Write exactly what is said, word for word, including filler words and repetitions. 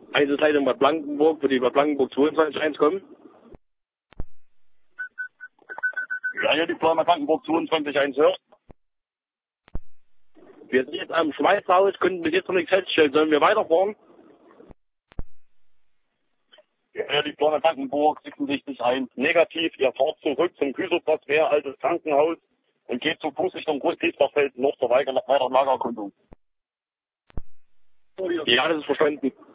Einsatzleitung Bad Blankenburg, für die Bad Blankenburg zweiundzwanzig eins kommen. Ja, hier die Firma Blankenburg zweiundzwanzig eins hört. Wir sind jetzt am Schweißhaus, können bis jetzt noch nichts feststellen. Sollen wir weiterfahren? Ja, hier die Firma Blankenburg sechsundsechzig eins negativ. Ihr fahrt zurück zum Küserplatz, Wehr, altes Krankenhaus und geht zu Fuß Richtung Groß-Diesbachfeld noch zur weiteren Lagerkundung. Ja, das ist verstanden.